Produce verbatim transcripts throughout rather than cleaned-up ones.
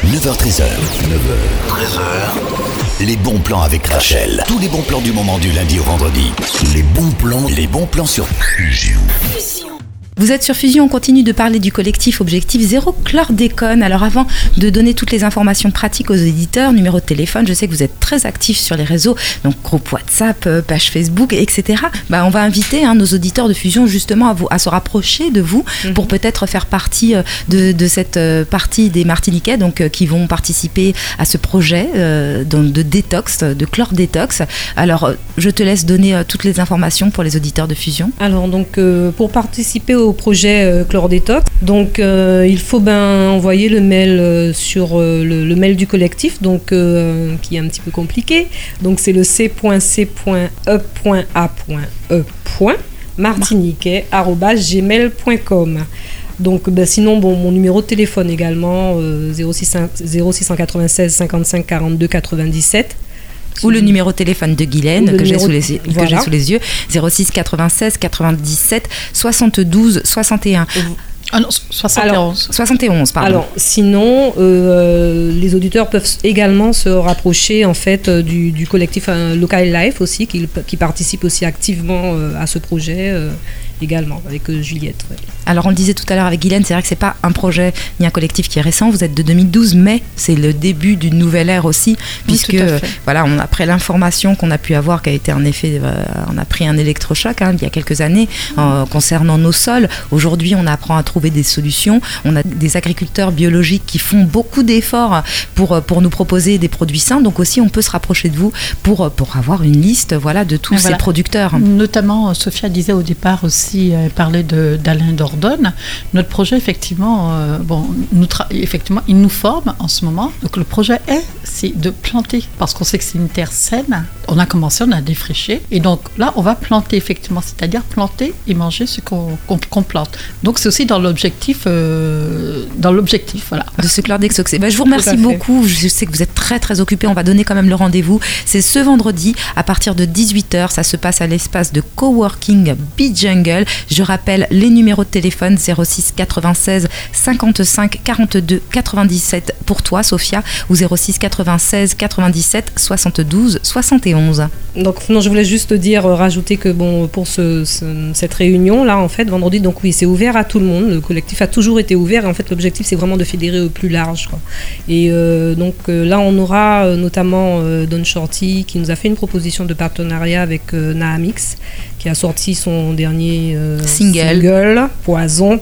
neuf heures treize. neuf heures treize. Les bons plans avec Rachel. Tous les bons plans du moment du lundi au vendredi. Les bons plans, les bons plans sur Fusion. Vous êtes sur Fusion, on continue de parler du collectif Objectif Zéro Chlordécone. Alors avant de donner toutes les informations pratiques aux éditeurs, numéro de téléphone, je sais que vous êtes très actifs sur les réseaux, donc groupe WhatsApp, page Facebook, et cetera. Bah, on va inviter hein, nos auditeurs de Fusion justement à, vous, à se rapprocher de vous mm-hmm. pour peut-être faire partie de, de cette partie des Martiniquais donc, euh, qui vont participer à ce projet euh, de, de détox, de chlordétox. Alors je te laisse donner euh, toutes les informations pour les auditeurs de Fusion. Alors donc euh, pour participer au au projet euh, Chlordétox. Donc euh, il faut ben envoyer le mail euh, sur euh, le, le mail du collectif, donc euh, qui est un petit peu compliqué. Donc c'est le c point c point e point a point e point martiniquais arobase gmail point com. Donc ben, sinon bon mon numéro de téléphone également euh, zéro six cent quatre-vingt-seize cinquante-cinq quarante-deux quatre-vingt-dix-sept. Ou le numéro de téléphone de Guylaine que j'ai sous, les, que voilà. j'ai sous les yeux, zéro six quatre-vingt-seize quatre-vingt-dix-sept soixante-douze soixante et un. Ah non, soixante et onze. Alors, soixante et onze, pardon. Alors, sinon, euh, les auditeurs peuvent également se rapprocher en fait du, du collectif euh, Local Life aussi, qui, qui participe aussi activement euh, à ce projet euh, également, avec euh, Juliette. Ouais. Alors, on le disait tout à l'heure avec Guylaine, c'est vrai que c'est pas un projet ni un collectif qui est récent. Vous êtes de deux mille douze, mais c'est le début d'une nouvelle ère aussi, puisque oui, euh, voilà, on, après l'information qu'on a pu avoir, qui a été en effet, euh, on a pris un électrochoc hein, il y a quelques années euh, concernant nos sols. Aujourd'hui, on apprend à trouver des solutions. On a des agriculteurs biologiques qui font beaucoup d'efforts pour, pour nous proposer des produits sains. Donc aussi, on peut se rapprocher de vous pour, pour avoir une liste voilà, de tous voilà. ces producteurs. Notamment, Sophia disait au départ aussi, elle parlait de, d'Alain Dordogne. Notre projet, effectivement, euh, bon, nous tra- effectivement, il nous forme en ce moment. Donc le projet est, c'est de planter, parce qu'on sait que c'est une terre saine. On a commencé, on a défriché. Et donc là, on va planter, effectivement, c'est-à-dire planter et manger ce qu'on, qu'on, qu'on plante. Donc c'est aussi dans l'objectif, euh, dans l'objectif, voilà. De ce chlordétox. Ben, je vous remercie beaucoup. Je sais que vous êtes très, très occupés. On va donner quand même le rendez-vous. C'est ce vendredi à partir de dix-huit heures. Ça se passe à l'espace de coworking Beat Jungle. Je rappelle les numéros de téléphone zéro six quatre-vingt-seize cinquante-cinq quarante-deux quatre-vingt-dix-sept pour toi, Sophia, ou zéro six quatre-vingt-seize quatre-vingt-dix-sept soixante-douze soixante et onze. Donc non, je voulais juste dire, euh, rajouter que bon, pour ce, ce, cette réunion là, en fait, vendredi, donc oui, c'est ouvert à tout le monde. Le collectif a toujours été ouvert. Et en fait, l'objectif, c'est vraiment de fédérer au plus large, quoi. Et euh, donc euh, là, on aura euh, notamment euh, Don Shorty qui nous a fait une proposition de partenariat avec euh, Naamix, qui a sorti son dernier euh, single. single, Poison.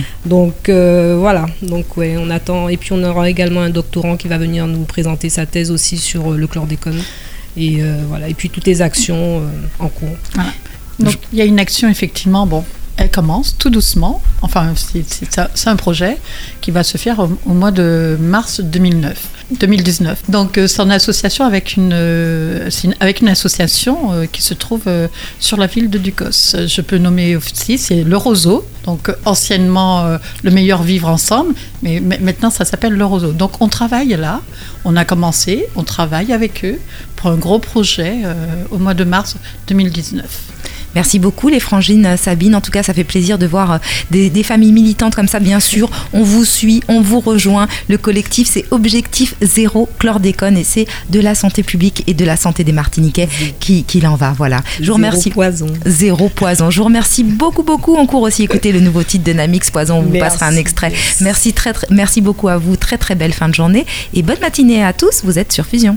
Donc euh, voilà, donc ouais, on attend. Et puis on aura également un doctorant qui va venir nous présenter sa thèse aussi sur euh, le chlordécone. Et euh, voilà, et puis toutes les actions euh, en cours. Voilà. Donc il y a une action effectivement, bon, elle commence tout doucement. Enfin, c'est, c'est, ça, c'est un projet qui va se faire au, au mois de mars deux mille neuf. deux mille dix-neuf. Donc euh, c'est en association avec une, euh, c'est une, avec une association euh, qui se trouve euh, sur la ville de Ducos. Je peux nommer aussi, c'est le Roseau, donc euh, anciennement euh, le meilleur vivre ensemble, mais m- maintenant ça s'appelle le Roseau. Donc on travaille là, on a commencé, on travaille avec eux pour un gros projet euh, au mois de mars deux mille dix-neuf. Merci beaucoup les frangines, Sabine. En tout cas, ça fait plaisir de voir des, des familles militantes comme ça. Bien sûr, on vous suit, on vous rejoint. Le collectif, c'est Objectif Zéro Chlordécone et c'est de la santé publique et de la santé des Martiniquais qui, qui en va. Voilà. Je vous remercie. Zéro poison. Zéro poison. Je vous remercie beaucoup, beaucoup. On court aussi écouter le nouveau titre de Naamix, Poison. On vous merci. Passera un extrait. Merci, très, très, merci beaucoup à vous. Très, très belle fin de journée et bonne matinée à tous. Vous êtes sur Fusion.